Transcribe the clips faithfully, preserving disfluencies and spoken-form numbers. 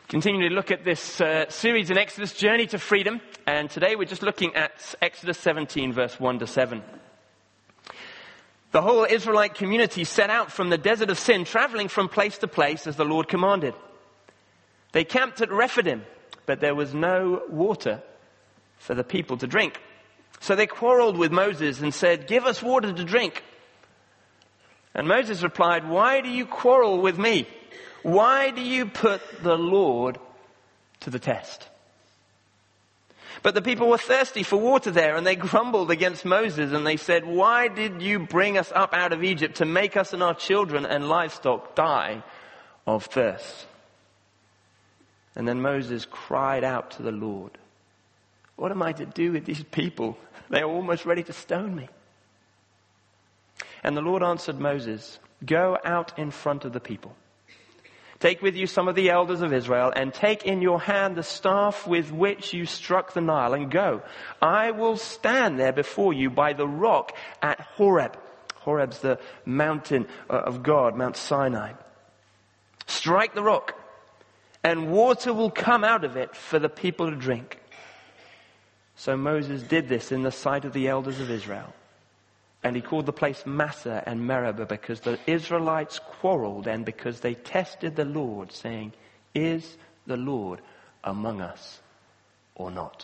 Continue to look at this uh, series in Exodus, Journey to Freedom. And today we're just looking at Exodus seventeen, verse one to seven. The whole Israelite community set out from the desert of Sin, traveling from place to place as the Lord commanded. They camped at Rephidim, but there was no water for the people to drink. So they quarreled with Moses and said, "Give us water to drink." And Moses replied, "Why do you quarrel with me? Why do you put the Lord to the test?" But the people were thirsty for water there, and they grumbled against Moses, and they said, "Why did you bring us up out of Egypt to make us and our children and livestock die of thirst?" And then Moses cried out to the Lord, "What am I to do with these people? They are almost ready to stone me." And the Lord answered Moses, "Go out in front of the people. Take with you some of the elders of Israel, and take in your hand the staff with which you struck the Nile, and go. I will stand there before you by the rock at Horeb." Horeb's the mountain of God, Mount Sinai. "Strike the rock, and water will come out of it for the people to drink." So Moses did this in the sight of the elders of Israel. And he called the place Massah and Meribah because the Israelites quarreled and because they tested the Lord, saying, "Is the Lord among us or not?"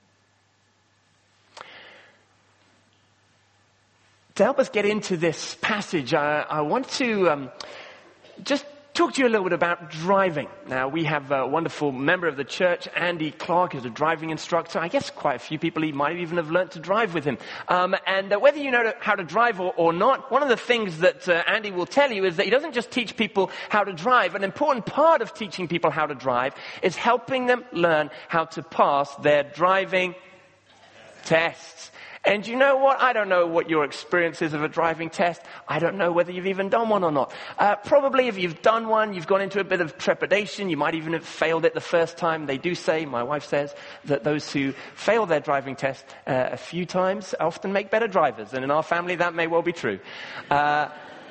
To help us get into this passage, I, I want to um, just talk to you a little bit about driving. Now, we have a wonderful member of the church, Andy Clark, who's a driving instructor. I guess quite a few people he might even have learnt to drive with him. Um, and uh, whether you know to, how to drive or, or not, one of the things that uh, Andy will tell you is that he doesn't just teach people how to drive. An important part of teaching people how to drive is helping them learn how to pass their driving tests. And you know what? I don't know what your experience is of a driving test. I don't know whether you've even done one or not. Uh, probably if you've done one, you've gone into a bit of trepidation. You might even have failed it the first time. They do say, my wife says, that those who fail their driving test uh, a few times often make better drivers. And in our family, that may well be true. Uh,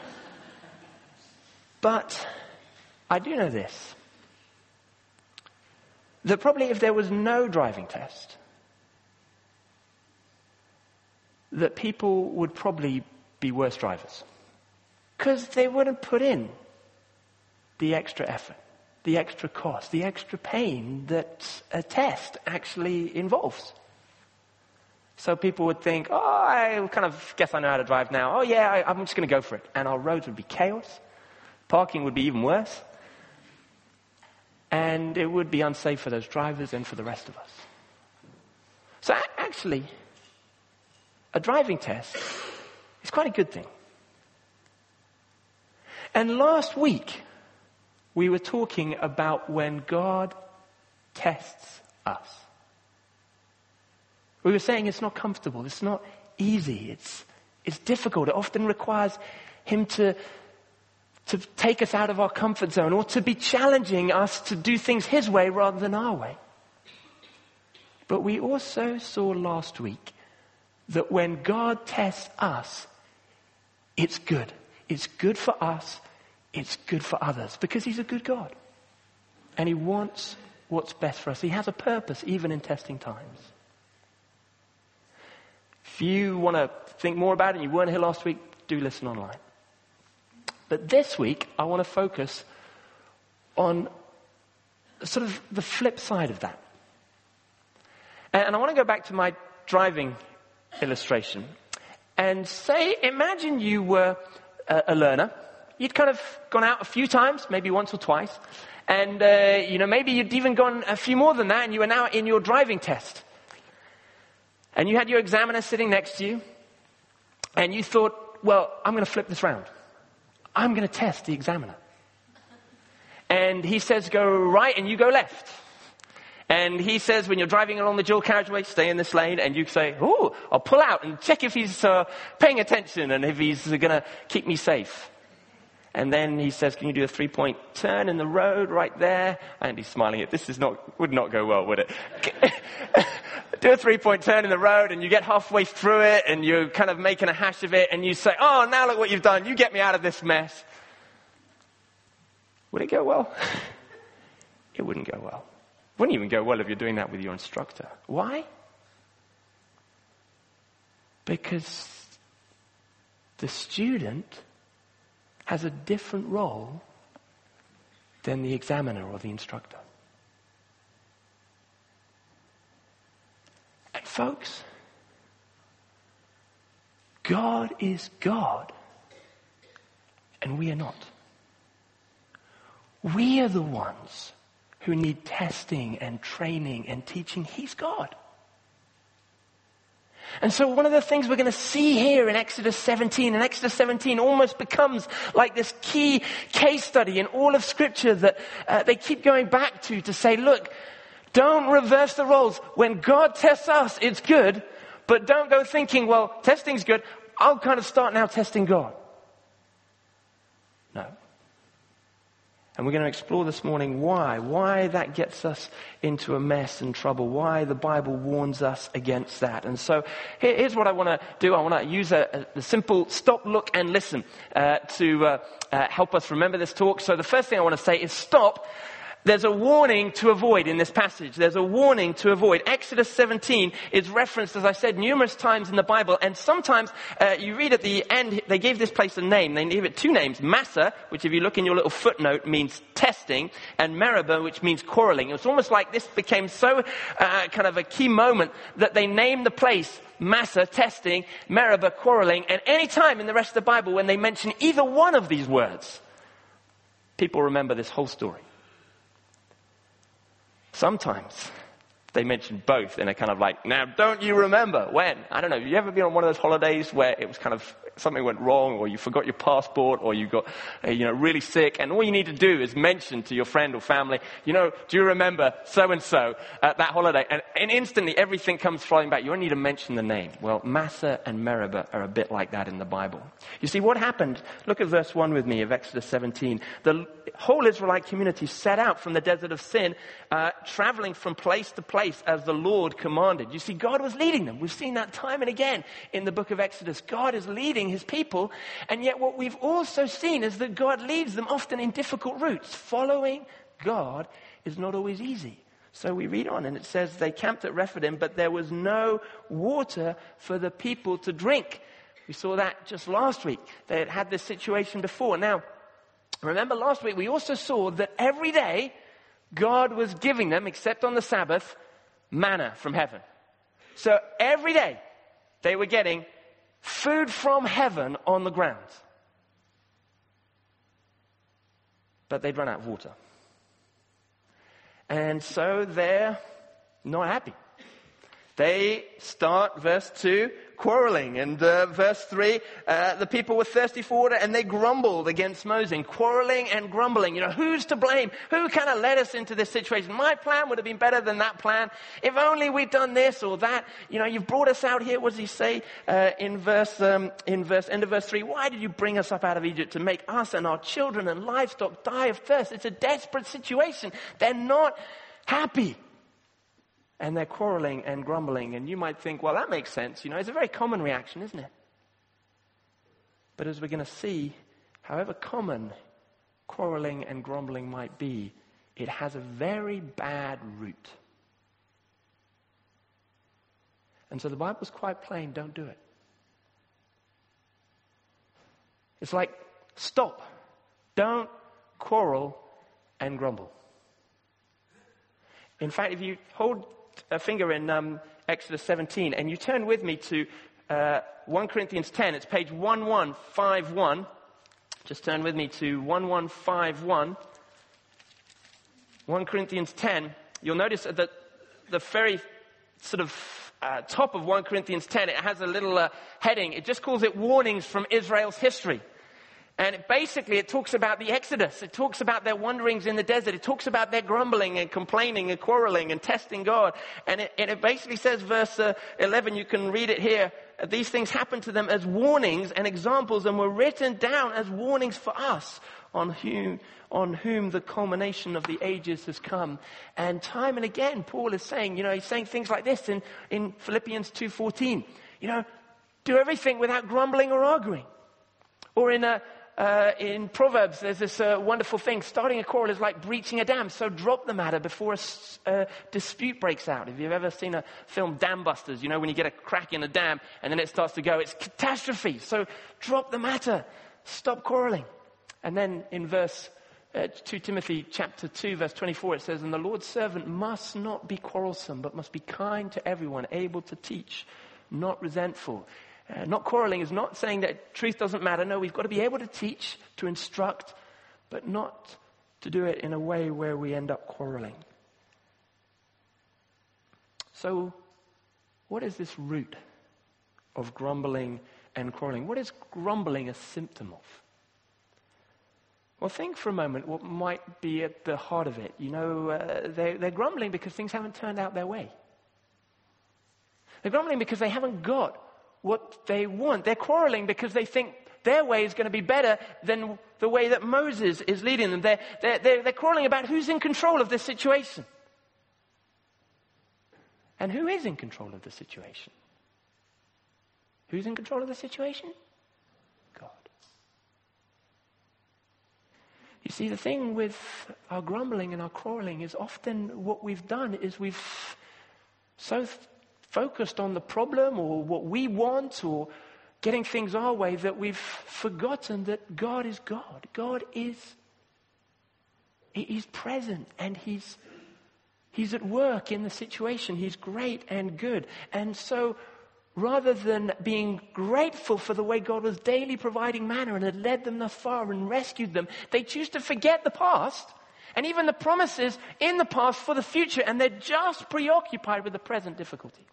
but I do know this. That probably if there was no driving test, that people would probably be worse drivers. Because they wouldn't put in the extra effort, the extra cost, the extra pain that a test actually involves. So people would think, oh, I kind of guess I know how to drive now. Oh yeah, I, I'm just going to go for it. And our roads would be chaos. Parking would be even worse. And it would be unsafe for those drivers and for the rest of us. So actually, a driving test is quite a good thing. And last week, we were talking about when God tests us. We were saying it's not comfortable, it's not easy, it's it's difficult. It often requires Him to, to take us out of our comfort zone or to be challenging us to do things His way rather than our way. But we also saw last week that when God tests us, it's good. It's good for us. It's good for others because He's a good God. And He wants what's best for us. He has a purpose even in testing times. If you want to think more about it and you weren't here last week, do listen online. But this week, I want to focus on sort of the flip side of that. And I want to go back to my driving illustration and say, imagine you were a, a learner. You'd kind of gone out a few times, maybe once or twice, and uh, you know maybe you'd even gone a few more than that, and you were now in your driving test, and you had your examiner sitting next to you, and you thought, well, I'm going to flip this round. I'm going to test the examiner, and he says go right, and you go left. And he says, when you're driving along the dual carriageway, stay in this lane. And you say, oh, I'll pull out and check if he's uh, paying attention and if he's uh, going to keep me safe. And then he says, can you do a three-point turn in the road right there? And he's smiling at this. Is not would not go well, would it? Do a three-point turn in the road, and you get halfway through it, and you're kind of making a hash of it, and you say, oh, now look what you've done. You get me out of this mess. Would it go well? It wouldn't go well. It wouldn't even go well if you're doing that with your instructor. Why? Because the student has a different role than the examiner or the instructor. And folks, God is God, and we are not. We are the ones who need testing and training and teaching. He's God. And so one of the things we're going to see here in Exodus seventeen, and Exodus seventeen almost becomes like this key case study in all of Scripture that uh, they keep going back to, to say, look, don't reverse the roles. When God tests us, it's good, but don't go thinking, well, testing's good, I'll kind of start now testing God. No. And we're going to explore this morning why, why that gets us into a mess and trouble, why the Bible warns us against that. And so here, here's what I want to do. I want to use a, a simple stop, look, and listen uh, to uh, uh, help us remember this talk. So the first thing I want to say is stop. There's a warning to avoid in this passage. There's a warning to avoid. Exodus seventeen is referenced, as I said, numerous times in the Bible. And sometimes uh, you read at the end, they gave this place a name. They gave it two names. Massa, which if you look in your little footnote means testing, and Meribah, which means quarreling. It's almost like this became so uh, kind of a key moment that they named the place Massa, testing, Meribah, quarreling. And any time in the rest of the Bible when they mention either one of these words, people remember this whole story. Sometimes they mention both in a kind of like, now don't you remember when? I don't know, have you ever been on one of those holidays where it was kind of, something went wrong, or you forgot your passport, or you got, uh, you know, really sick, and all you need to do is mention to your friend or family, you know, do you remember so-and-so at that holiday? And, and instantly everything comes flying back. You only need to mention the name. Well, Massa and Meribah are a bit like that in the Bible. You see, what happened? Look at verse one with me of Exodus seventeen. The whole Israelite community set out from the desert of Sin, uh, traveling from place to place as the Lord commanded. You see, God was leading them. We've seen that time and again in the book of Exodus. God is leading his people, and yet what we've also seen is that God leads them often in difficult routes. Following God is not always easy. So we read on, and it says they camped at Rephidim, but there was no water for the people to drink. We saw that just last week. They had had this situation before. Now, remember last week we also saw that every day God was giving them, except on the Sabbath, manna from heaven. So every day they were getting food from heaven on the ground. But they'd run out of water. And so they're not happy. They start, verse two, quarreling. And uh, verse three, uh, the people were thirsty for water and they grumbled against Moses. Quarreling and grumbling. You know, who's to blame? Who kind of led us into this situation? My plan would have been better than that plan. If only we'd done this or that. You know, you've brought us out here. What does he say uh, in verse, um, in verse, end of verse three? Why did you bring us up out of Egypt to make us and our children and livestock die of thirst? It's a desperate situation. They're not happy. And they're quarreling and grumbling. And you might think, well, that makes sense. You know, it's a very common reaction, isn't it? But as we're going to see, however common quarreling and grumbling might be, it has a very bad root. And so the Bible's quite plain, don't do it. It's like, stop. Don't quarrel and grumble. In fact, if you hold a finger in um, Exodus seventeen, and you turn with me to uh, First Corinthians ten. It's page eleven fifty-one. Just turn with me to eleven fifty-one. First Corinthians ten. You'll notice that the very sort of uh, top of First Corinthians ten, it has a little uh, heading. It just calls it Warnings from Israel's History. And it basically, it talks about the Exodus. It talks about their wanderings in the desert. It talks about their grumbling and complaining and quarreling and testing God. And it, and it basically says, verse uh, eleven, you can read it here. These things happened to them as warnings and examples and were written down as warnings for us, on whom, on whom the culmination of the ages has come. And time and again, Paul is saying, you know, he's saying things like this in, in Philippians two fourteen. You know, do everything without grumbling or arguing. Or in a Uh, in Proverbs, there's this uh, wonderful thing. Starting a quarrel is like breaching a dam. So drop the matter before a s- uh, dispute breaks out. If you've ever seen a film, Dam Busters, you know when you get a crack in a dam and then it starts to go, it's catastrophe. So drop the matter. Stop quarreling. And then in verse uh, Second Timothy chapter two, verse twenty-four, it says, and the Lord's servant must not be quarrelsome, but must be kind to everyone, able to teach, not resentful. Uh, not quarreling is not saying that truth doesn't matter. No, we've got to be able to teach, to instruct, but not to do it in a way where we end up quarreling. So, what is this root of grumbling and quarreling? What is grumbling a symptom of? Well, think for a moment what might be at the heart of it. You know, uh, they, they're grumbling because things haven't turned out their way. They're grumbling because they haven't got what they want. They're quarreling because they think their way is going to be better than the way that Moses is leading them. They're, they're, they're, they're quarreling about who's in control of this situation. And who is in control of the situation? Who's in control of the situation? God. You see, the thing with our grumbling and our quarreling is often what we've done is we've so th- focused on the problem or what we want or getting things our way that we've forgotten that God is God. God is, He's present and He's, He's at work in the situation. He's great and good. And so rather than being grateful for the way God was daily providing manna and had led them thus far and rescued them, they choose to forget the past and even the promises in the past for the future, and they're just preoccupied with the present difficulty.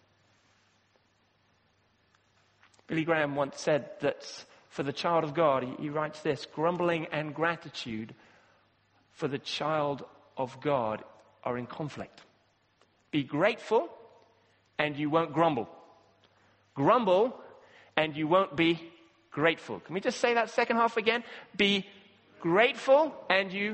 Billy Graham once said that for the child of God, he, he writes this, grumbling and gratitude for the child of God are in conflict. Be grateful and you won't grumble. Grumble and you won't be grateful. Can we just say that second half again? Be grateful and you...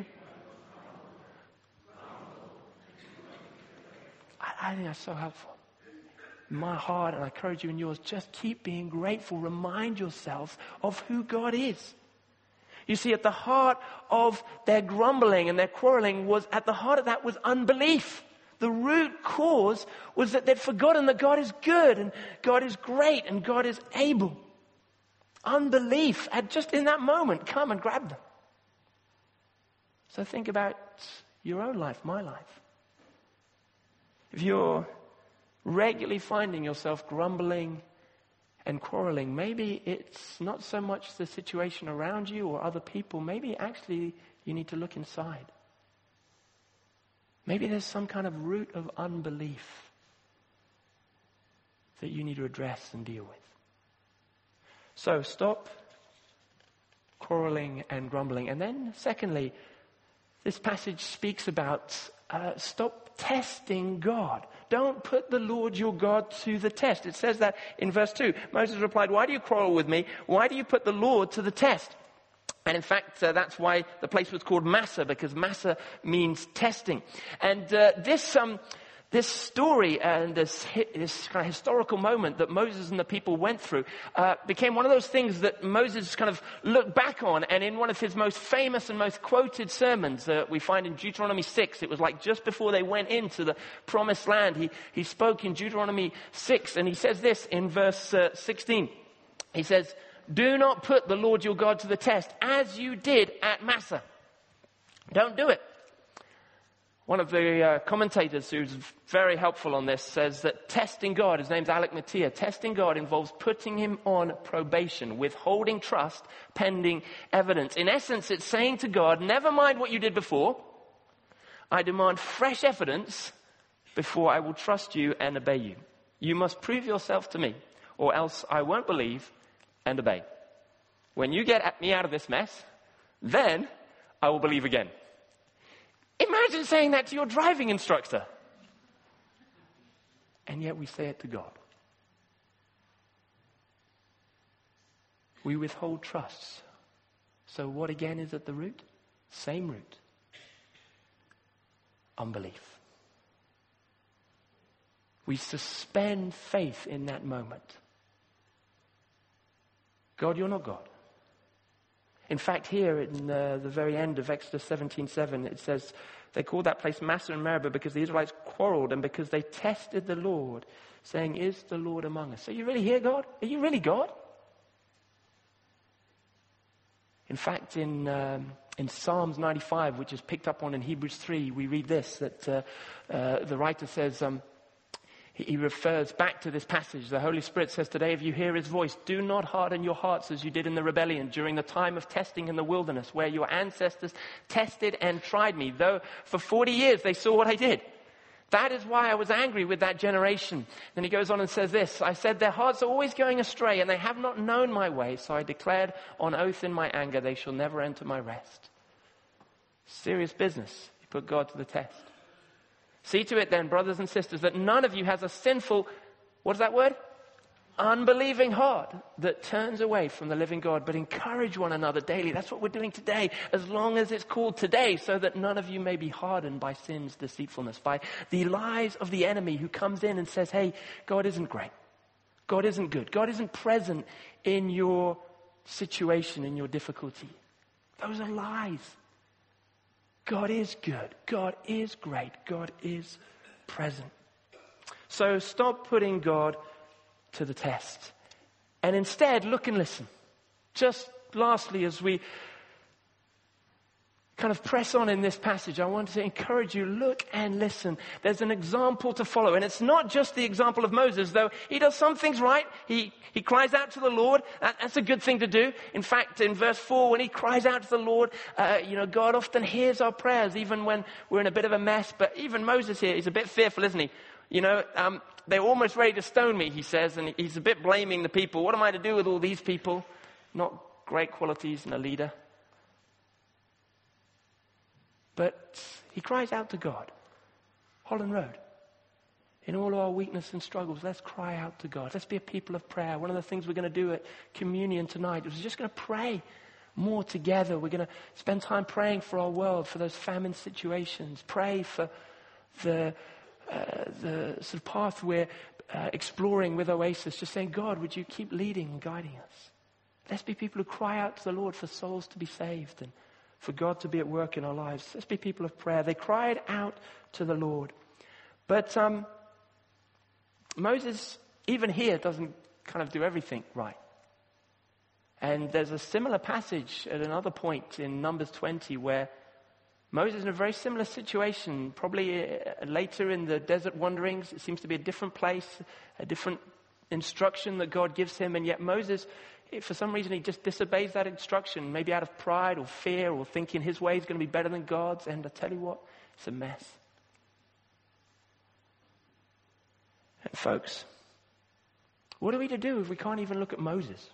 I, I think that's so helpful. My heart, and I encourage you in yours, just keep being grateful. Remind yourselves of who God is. You see, at the heart of their grumbling and their quarreling was, at the heart of that was unbelief. The root cause was that they'd forgotten that God is good and God is great and God is able. Unbelief had just in that moment come and grabbed them. So think about your own life, my life. If you're regularly finding yourself grumbling and quarreling, maybe it's not so much the situation around you or other people. Maybe actually you need to look inside. Maybe there's some kind of root of unbelief that you need to address and deal with. So stop quarreling and grumbling. And then secondly, this passage speaks about uh, stop testing God. Don't put the Lord your God to the test. It says that in verse two. Moses replied, why do you quarrel with me? Why do you put the Lord to the test? And in fact, uh, that's why the place was called Massah, because Massah means testing. And uh, this um, this story and this, hi- this kind of historical moment that Moses and the people went through uh, became one of those things that Moses kind of looked back on. And in one of his most famous and most quoted sermons, uh, we find in Deuteronomy six, it was like just before they went into the promised land. He, he spoke in Deuteronomy six, and he says this in verse uh, sixteen. He says, do not put the Lord your God to the test as you did at Massah. Don't do it. One of the uh, commentators who's very helpful on this says that testing God, his name's Alec Mattia, testing God involves putting him on probation, withholding trust, pending evidence. In essence, it's saying to God, never mind what you did before. I demand fresh evidence before I will trust you and obey you. You must prove yourself to me, or else I won't believe and obey. When you get me out of this mess, then I will believe again. Imagine saying that to your driving instructor. And yet we say it to God. We withhold trust. So what again is at the root? Same root. Unbelief. We suspend faith in that moment. God, you're not God. In fact, here in uh, the very end of Exodus seventeen seven, it says they called that place Massah and Meribah because the Israelites quarreled and because they tested the Lord, saying, is the Lord among us? Are you really here, God? Are you really God? In fact, in um, in Psalms ninety-five, which is picked up on in Hebrews three, we read this, that uh, uh, the writer says, um, he, he refers back to this passage. The Holy Spirit says, today, if you hear his voice, do not harden your hearts as you did in the rebellion during the time of testing in the wilderness, where your ancestors tested and tried me, though for forty years they saw what I did. That is why I was angry with that generation. Then he goes on and says this, I said, their hearts are always going astray and they have not known my way. So I declared on oath in my anger, they shall never enter my rest. Serious business. You put God to the test. See to it then, brothers and sisters, that none of you has a sinful, what is that word? Unbelieving heart that turns away from the living God, but encourage one another daily. That's what we're doing today, as long as it's called today, so that none of you may be hardened by sin's deceitfulness, by the lies of the enemy who comes in and says, hey, God isn't great. God isn't good. God isn't present in your situation, in your difficulty. Those are lies. God is good. God is great. God is present. So stop putting God to the test. And instead, look and listen. Just lastly, as we kind of press on in this passage, I want to encourage you, look and listen. There's an example to follow. And it's not just the example of Moses, though he does some things right. He, he cries out to the Lord. That, that's a good thing to do. In fact, in verse four, when he cries out to the Lord, uh, you know, God often hears our prayers, even when we're in a bit of a mess. But even Moses here, he's a bit fearful, isn't he? You know, um, they're almost ready to stone me, he says, and he's a bit blaming the people. What am I to do with all these people? Not great qualities in a leader. But he cries out to God. Holland Road. In all our weakness and struggles, let's cry out to God. Let's be a people of prayer. One of the things we're going to do at communion tonight is we're just going to pray more together. We're going to spend time praying for our world, for those famine situations. Pray for the Uh, the sort of path we're uh, exploring with Oasis, just saying, God, would you keep leading and guiding us? Let's be people who cry out to the Lord for souls to be saved and for God to be at work in our lives. Let's be people of prayer. They cried out to the Lord. But um, Moses, even here, doesn't kind of do everything right. And there's a similar passage at another point in Numbers twenty where Moses is in a very similar situation, probably later in the desert wanderings. It seems to be a different place, a different instruction that God gives him. And yet Moses, for some reason, he just disobeys that instruction, maybe out of pride or fear or thinking his way is going to be better than God's. And I tell you what, it's a mess. And folks, what are we to do if we can't even look at Moses?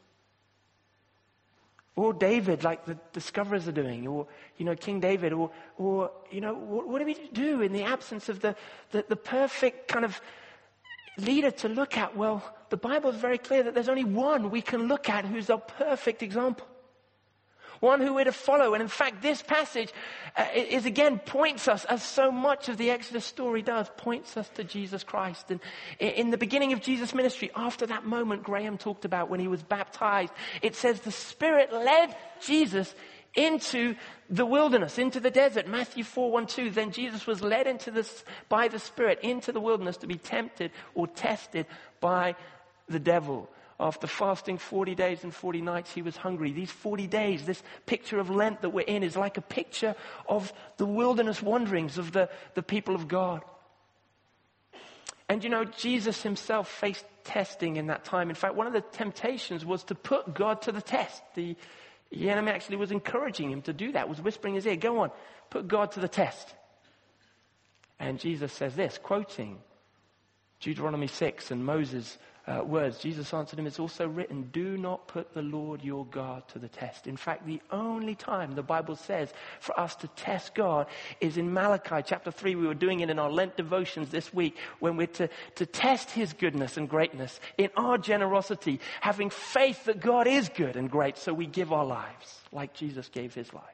Or David, like the discoverers are doing, or, you know, King David, or, or you know, what, what do we do in the absence of the, the, the perfect kind of leader to look at? Well, the Bible is very clear that there's only one we can look at who's our perfect example. One who we're to follow. And in fact, this passage uh, is again points us, as so much of the Exodus story does, points us to Jesus Christ. And in the beginning of Jesus' ministry, after that moment Graham talked about when he was baptized, it says the Spirit led Jesus into the wilderness, into the desert. Matthew four, one, two. Then Jesus was led into this by the Spirit into the wilderness to be tempted or tested by the devil. After fasting forty days and forty nights, he was hungry. These forty days, this picture of Lent that we're in, is like a picture of the wilderness wanderings of the, the people of God. And you know, Jesus himself faced testing in that time. In fact, one of the temptations was to put God to the test. The, the enemy actually was encouraging him to do that, was whispering in his ear, go on, put God to the test. And Jesus says this, quoting Deuteronomy six and Moses' Uh, words. Jesus answered him, it's also written, do not put the Lord your God to the test. In fact, the only time the Bible says for us to test God is in Malachi chapter three. We were doing it in our Lent devotions this week, when we're to, to test his goodness and greatness in our generosity, having faith that God is good and great, so we give our lives like Jesus gave his life.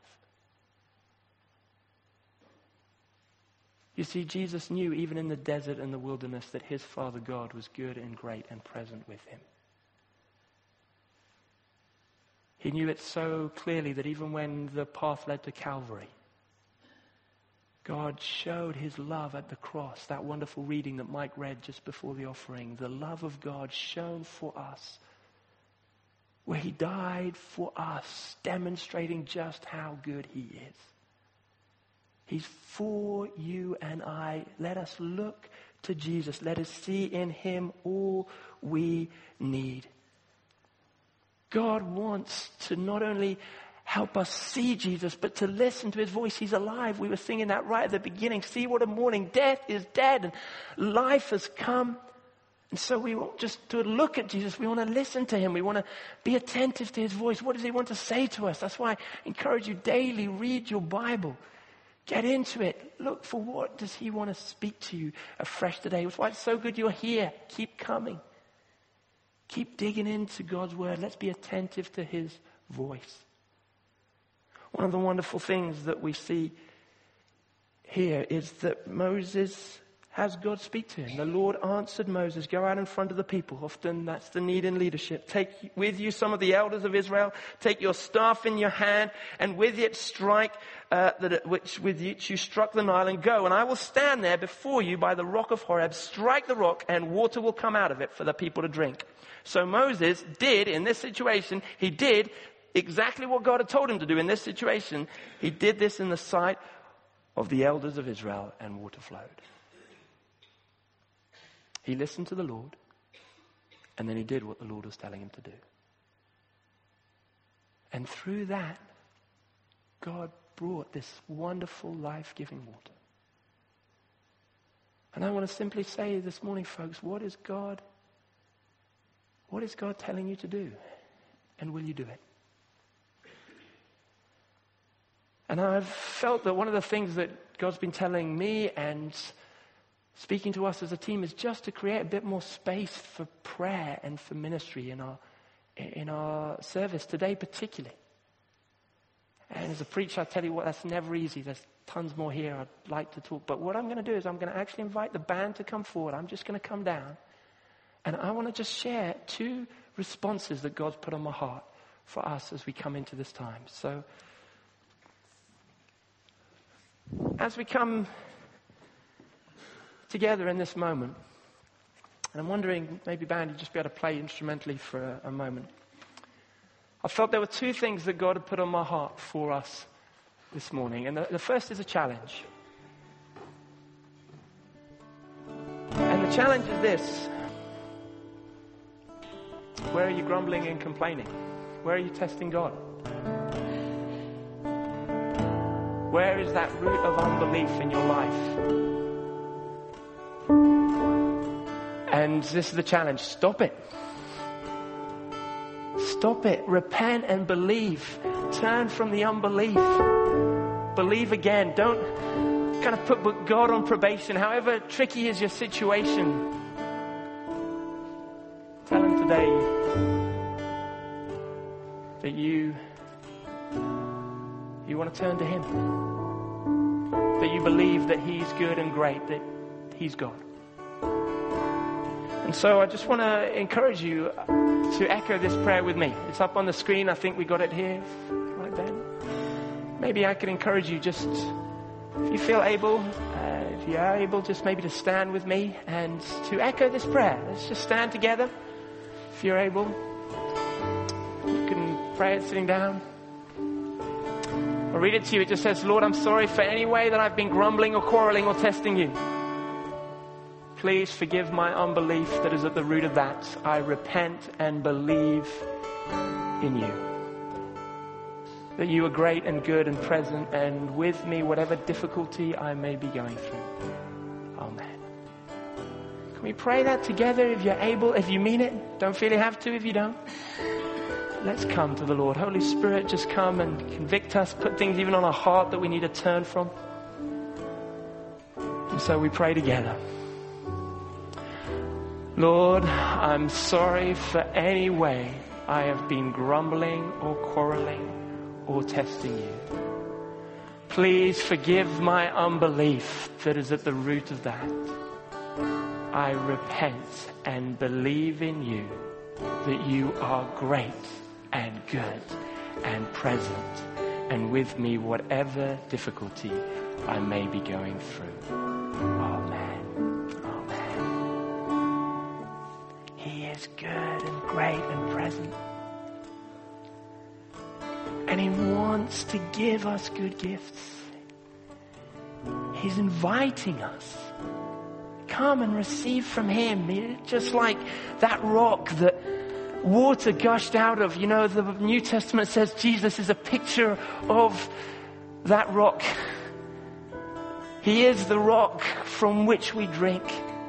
You see, Jesus knew even in the desert and the wilderness that his Father God was good and great and present with him. He knew it so clearly that even when the path led to Calvary, God showed his love at the cross, that wonderful reading that Mike read just before the offering, the love of God shown for us, where he died for us, demonstrating just how good he is. He's for you and I. Let us look to Jesus. Let us see in him all we need. God wants to not only help us see Jesus, but to listen to his voice. He's alive. We were singing that right at the beginning. See what a morning. Death is dead and life has come. And so we want just to look at Jesus. We want to listen to him. We want to be attentive to his voice. What does he want to say to us? That's why I encourage you daily, read your Bible. Get into it. Look for what does he want to speak to you afresh today. That's why it's so good you're here. Keep coming. Keep digging into God's word. Let's be attentive to his voice. One of the wonderful things that we see here is that Moses has God speak to him. The Lord answered Moses, go out in front of the people. Often that's the need in leadership. Take with you some of the elders of Israel. Take your staff in your hand and with it strike, uh, that which with which you struck the Nile, and go. And I will stand there before you by the rock of Horeb. Strike the rock and water will come out of it for the people to drink. So Moses did in this situation, he did exactly what God had told him to do in this situation. He did this in the sight of the elders of Israel, and water flowed. He listened to the Lord, and then he did what the Lord was telling him to do. And through that, God brought this wonderful, life-giving water. And I want to simply say this morning, folks, what is God, what is God telling you to do? And will you do it? And I've felt that one of the things that God's been telling me and speaking to us as a team is just to create a bit more space for prayer and for ministry in our in our service today particularly. And as a preacher, I tell you what, that's never easy. There's tons more here I'd like to talk. But what I'm going to do is I'm going to actually invite the band to come forward. I'm just going to come down. And I want to just share two responses that God's put on my heart for us as we come into this time. So as we come together in this moment, and I'm wondering, maybe band, you'd just be able to play instrumentally for a, a moment. I felt there were two things that God had put on my heart for us this morning. And the, the first is a challenge. And the challenge is this. Where are you grumbling and complaining? Where are you testing God? Where is that root of unbelief in your life? And this is the challenge. Stop it. Stop it. Repent and believe. Turn from the unbelief. Believe again. Don't kind of put God on probation. However tricky is your situation, tell him today that you you want to turn to him. That you believe that he's good and great, that he's God. And so I just want to encourage you to echo this prayer with me. It's up on the screen. I think we got it here. Right, Ben? Maybe I could encourage you just, if you feel able, uh, if you are able, just maybe to stand with me and to echo this prayer. Let's just stand together. If you're able, you can pray it sitting down. I'll read it to you. It just says, Lord, I'm sorry for any way that I've been grumbling or quarreling or testing you. Please forgive my unbelief that is at the root of that. I repent and believe in you. That you are great and good and present and with me, whatever difficulty I may be going through. Amen. Can we pray that together if you're able, if you mean it? Don't feel you have to if you don't. Let's come to the Lord. Holy Spirit, just come and convict us, put things even on our heart that we need to turn from. And so we pray together. Lord, I'm sorry for any way I have been grumbling or quarreling or testing you. Please forgive my unbelief that is at the root of that. I repent and believe in you that you are great and good and present, and with me whatever difficulty I may be going through. Amen. Amen. He is good and great and present. And he wants to give us good gifts. He's inviting us. Come and receive from him. Just like that rock that water gushed out of. You know, the New Testament says Jesus is a picture of that rock. He is the rock from which we drink.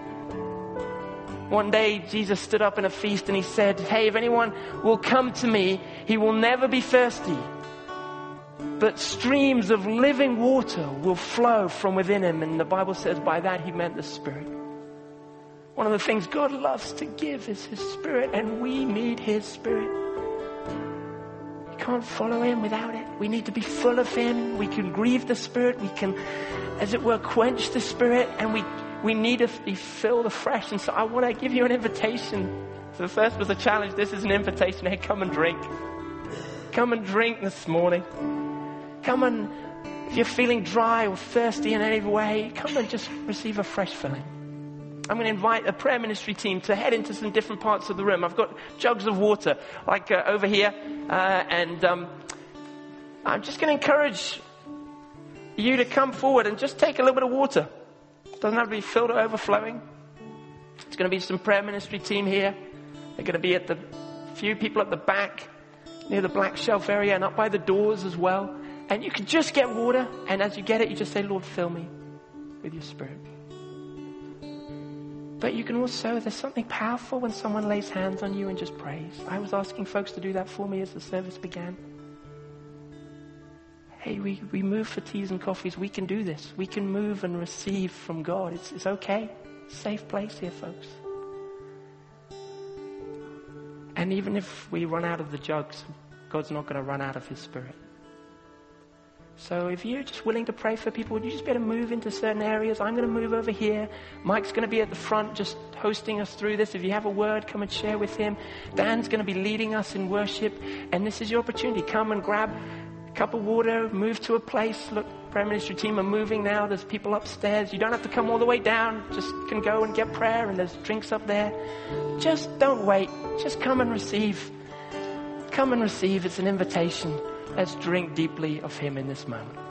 One day Jesus stood up in a feast and he said, hey, if anyone will come to me, he will never be thirsty, but streams of living water will flow from within him. And the Bible says by that he meant the Spirit. One of the things God loves to give is his Spirit, and we need his Spirit. We can't follow him without it. We need to be full of him. We can grieve the Spirit. We can, as it were, quench the Spirit, and we we need to be filled afresh. And so I want to give you an invitation. So the first was a challenge. This is an invitation. Hey, come and drink. Come and drink this morning. Come and, if you're feeling dry or thirsty in any way, come and just receive a fresh filling. I'm going to invite a prayer ministry team to head into some different parts of the room. I've got jugs of water, like uh, over here. Uh, and um, I'm just going to encourage you to come forward and just take a little bit of water. It doesn't have to be filled or overflowing. There's going to be some prayer ministry team here. They're going to be at the few people at the back, near the black shelf area, and up by the doors as well. And you can just get water, and as you get it, you just say, Lord, fill me with your Spirit. But you can also, there's something powerful when someone lays hands on you and just prays. I was asking folks to do that for me as the service began. Hey, we, we move for teas and coffees. We can do this. We can move and receive from God. It's, it's okay. Safe place here, folks. And even if we run out of the jugs, God's not going to run out of his Spirit. So if you're just willing to pray for people, would you just be able to move into certain areas? I'm going to move over here. Mike's going to be at the front just hosting us through this. If you have a word, come and share with him. Dan's going to be leading us in worship. And this is your opportunity. Come and grab a cup of water, move to a place. Look, prayer ministry team are moving now. There's people upstairs. You don't have to come all the way down. Just can go and get prayer, and there's drinks up there. Just don't wait. Just come and receive. Come and receive. It's an invitation. Let's drink deeply of him in this moment.